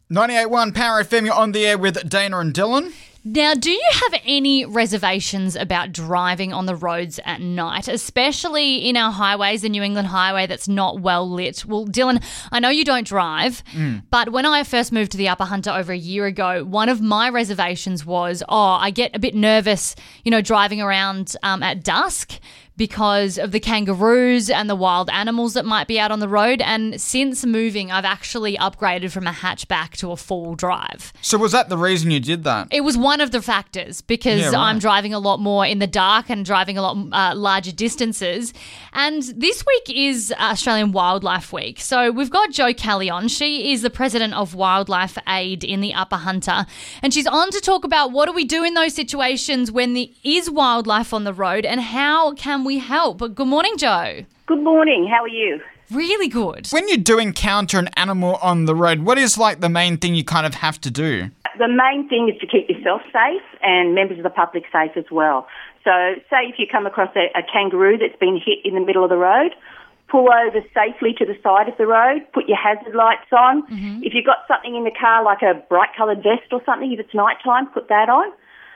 98.1 Power FM, you're on the air with Dana and Dylan. Now, do you have any reservations about driving on the roads at night, especially in our highways, the New England highway that's not well lit? Well, Dylan, I know you don't drive, but when I first moved to the Upper Hunter over a year ago, one of my reservations was, I get a bit nervous, driving around at dusk because of the kangaroos and the wild animals that might be out on the road. And since moving, I've actually upgraded from a hatchback to a four-wheel drive. So was that the reason you did that? It was one of the factors because I'm driving a lot more in the dark and driving a lot larger distances. And this week is Australian Wildlife Week. So we've got Jo Kelly on. She is the president of Wildlife Aid in the Upper Hunter. And she's on to talk about what do we do in those situations when there is wildlife on the road and how can we help. But good morning, Jo. Good morning. How are you? Really good. When you do encounter an animal on the road, what is the main thing you kind of have to do? The main thing is to keep yourself safe and members of the public safe as well. So say if you come across a kangaroo that's been hit in the middle of the road, pull over safely to the side of the road, put your hazard lights on. Mm-hmm. If you've got something in the car like a bright coloured vest or something, if it's nighttime, put that on.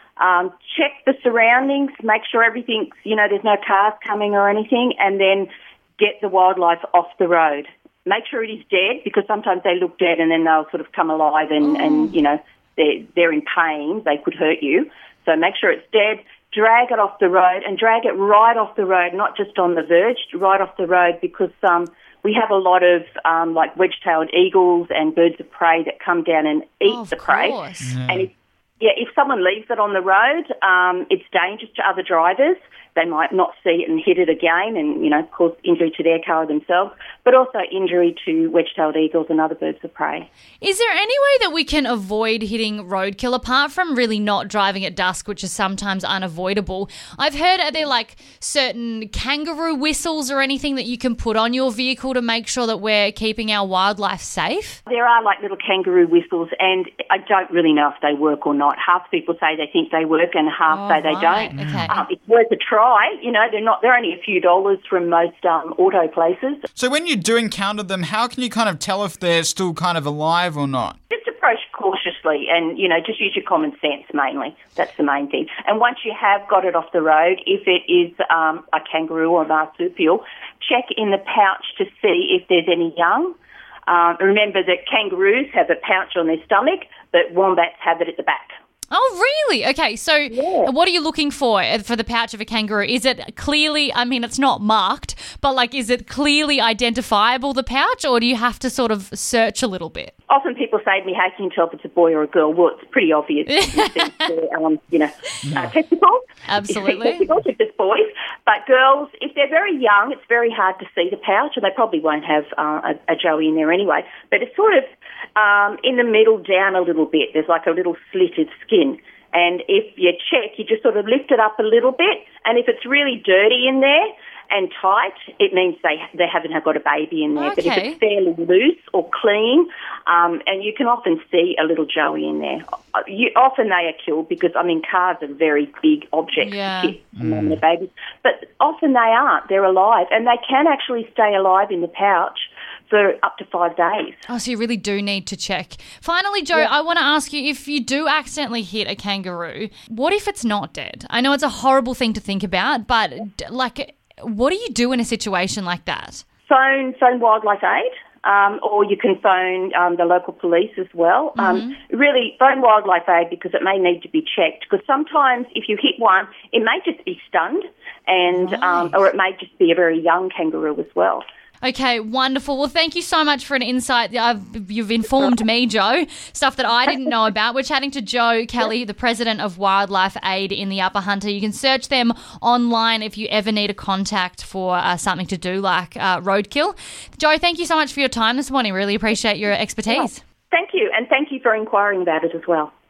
Check the surroundings, make sure everything's, there's no cars coming or anything, and then get the wildlife off the road. Make sure it is dead because sometimes they look dead and then they'll sort of come alive and they're in pain. They could hurt you. So make sure it's dead. Drag it off the road and drag it right off the road, not just on the verge, right off the road because we have a lot of like wedge-tailed eagles and birds of prey that come down and eat the prey. Yeah. And if someone leaves it on the road, it's dangerous to other drivers. They might not see it and hit it again and, cause injury to their car themselves, but also injury to wedge-tailed eagles and other birds of prey. Is there any way that we can avoid hitting roadkill apart from really not driving at dusk, which is sometimes unavoidable? I've heard, are there certain kangaroo whistles or anything that you can put on your vehicle to make sure that we're keeping our wildlife safe? There are little kangaroo whistles and I don't really know if they work or not. Half people say they think they work and half say they don't. Okay. It's worth a try. They're only a few dollars from most auto places. So when you do encounter them, how can you kind of tell if they're still kind of alive or not? Just approach cautiously and, just use your common sense mainly. That's the main thing. And once you have got it off the road, if it is a kangaroo or a marsupial, check in the pouch to see if there's any young. Remember that kangaroos have a pouch on their stomach, but wombats have it at the back. Oh, really? Okay, so What are you looking for the pouch of a kangaroo? Is it clearly, it's not marked, but is it clearly identifiable, the pouch, or do you have to sort of search a little bit? Often people say to me, how can you tell if it's a boy or a girl? Well, it's pretty obvious. Testicles. Absolutely. Testicles if it's boys. But girls, if they're very young, it's very hard to see the pouch, and they probably won't have a joey in there anyway. But it's sort of in the middle down a little bit. There's a little slitted skin. And if you check, you just sort of lift it up a little bit. And if it's really dirty in there and tight, it means they haven't got a baby in there. Okay. But if it's fairly loose or clean, and you can often see a little joey in there. Often they are killed because, cars are very big objects to hit mum and babies. But often they aren't. They're alive. And they can actually stay alive in the pouch for up to 5 days. Oh, so you really do need to check. Finally, Jo, I want to ask you, if you do accidentally hit a kangaroo, what if it's not dead? I know it's a horrible thing to think about, but what do you do in a situation like that? Phone Wildlife Aid. Or you can phone the local police as well. Really, phone Wildlife Aid because it may need to be checked. Because sometimes if you hit one, it may just be stunned, and or it may just be a very young kangaroo as well. Okay, wonderful. Well, thank you so much for an insight. You've informed me, Jo, stuff that I didn't know about. We're chatting to Jo Kelly, the president of Wildlife Aid in the Upper Hunter. You can search them online if you ever need a contact for something to do like roadkill. Jo, thank you so much for your time this morning. Really appreciate your expertise. Thank you, and thank you for inquiring about it as well.